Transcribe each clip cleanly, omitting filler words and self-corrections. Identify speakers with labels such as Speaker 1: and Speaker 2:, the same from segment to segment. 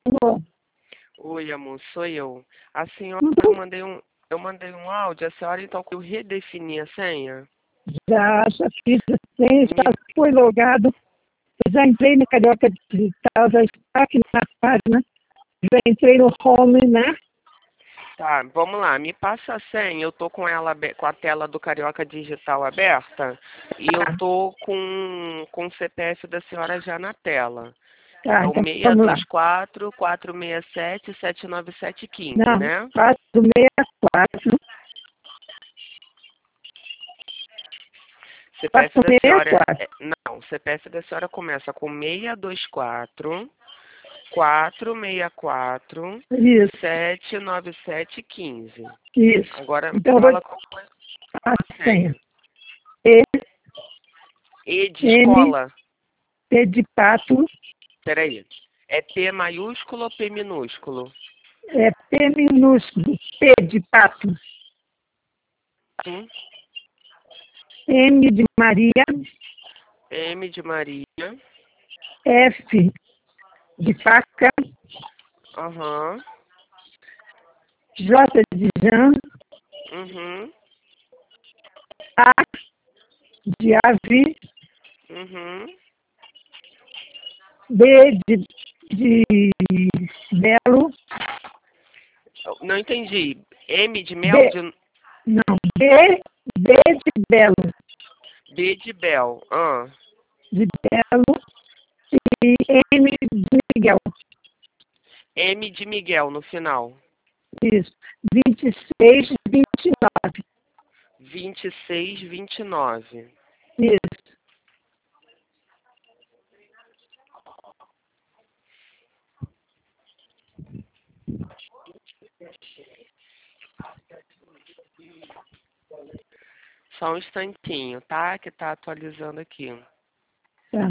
Speaker 1: Alô?
Speaker 2: Oi, amor, sou eu. A senhora, eu
Speaker 1: Uhum.
Speaker 2: mandei um áudio, a senhora então que eu redefini a senha?
Speaker 1: Já fiz a senha, já
Speaker 2: Me-
Speaker 1: fui logado, já entrei no Carioca Digital, já está aqui na página, já entrei no home, né?
Speaker 2: Tá, vamos lá, me passa a senha, eu tô com ela, com a tela do Carioca Digital aberta e eu
Speaker 1: Tá,
Speaker 2: tô com o CPF da senhora já na tela.
Speaker 1: tá,
Speaker 2: É o
Speaker 1: então vamos lá.
Speaker 2: 624 467 79715,
Speaker 1: Não,
Speaker 2: né?
Speaker 1: 464,
Speaker 2: CPF da senhora,
Speaker 1: 464,
Speaker 2: não, CPF da senhora começa com 624 464
Speaker 1: isso,
Speaker 2: 79715.
Speaker 1: isso.
Speaker 2: Agora
Speaker 1: Então eu vou
Speaker 2: fala qual
Speaker 1: a
Speaker 2: a
Speaker 1: senha.
Speaker 2: senha.
Speaker 1: E,
Speaker 2: E de
Speaker 1: M,
Speaker 2: escola.
Speaker 1: P de pato,
Speaker 2: Peraí. É P maiúsculo ou P minúsculo?
Speaker 1: é P minúsculo, P de pato,
Speaker 2: Hum?
Speaker 1: M de Maria,
Speaker 2: M de Maria.
Speaker 1: F de faca,
Speaker 2: Aham.
Speaker 1: J de Jean,
Speaker 2: Uhum.
Speaker 1: A de ave,
Speaker 2: Uhum.
Speaker 1: B de belo,
Speaker 2: Eu não entendi. M de mel,
Speaker 1: B,
Speaker 2: de
Speaker 1: não, B de belo,
Speaker 2: B de Bel. Ah.
Speaker 1: de belo, e M de Miguel,
Speaker 2: M de Miguel no final.
Speaker 1: isso, 26, 29,
Speaker 2: 26, 29.
Speaker 1: isso.
Speaker 2: Só um instantinho, tá? Que tá atualizando aqui.
Speaker 1: Tá.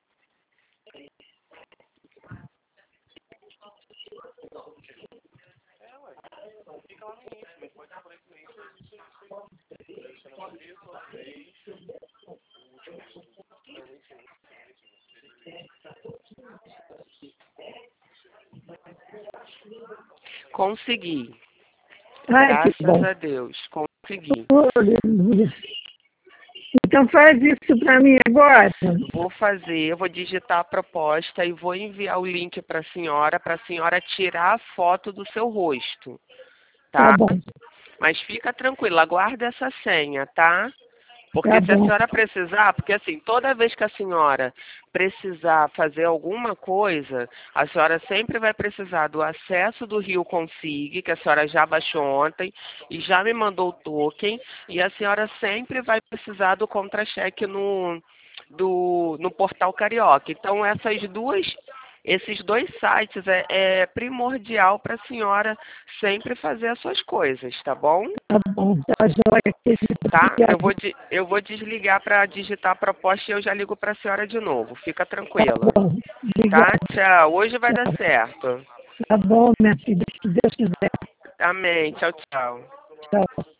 Speaker 2: Consegui.
Speaker 1: Ai, que
Speaker 2: Graças
Speaker 1: bom.
Speaker 2: a Deus. Consegui.
Speaker 1: Aleluia. Então faz isso para mim agora.
Speaker 2: Vou fazer, eu vou digitar a proposta e vou enviar o link para a senhora tirar a foto do seu rosto,
Speaker 1: Tá
Speaker 2: tá?
Speaker 1: bom,
Speaker 2: Mas fica tranquila, guarda essa senha, tá?
Speaker 1: tá
Speaker 2: Porque se a
Speaker 1: bom,
Speaker 2: senhora precisar, porque assim, toda vez que a senhora precisar fazer alguma coisa, a senhora sempre vai precisar do acesso do Rio Config, que a senhora já baixou ontem e já me mandou o token, e a senhora sempre vai precisar do contra-cheque no portal Carioca. Então, esses dois sites é primordial para a senhora sempre fazer as suas coisas, tá bom?
Speaker 1: tá bom, tá joia, querida.
Speaker 2: Tá?
Speaker 1: Obrigada.
Speaker 2: Eu vou desligar para digitar a proposta e eu já ligo para a senhora de novo. Fica
Speaker 1: Tá
Speaker 2: tranquila.
Speaker 1: bom,
Speaker 2: Tá?
Speaker 1: obrigada.
Speaker 2: Tchau. Hoje vai dar certo.
Speaker 1: Tá bom, minha filha, se Deus quiser.
Speaker 2: Amém. Tchau, tchau.
Speaker 1: Tchau.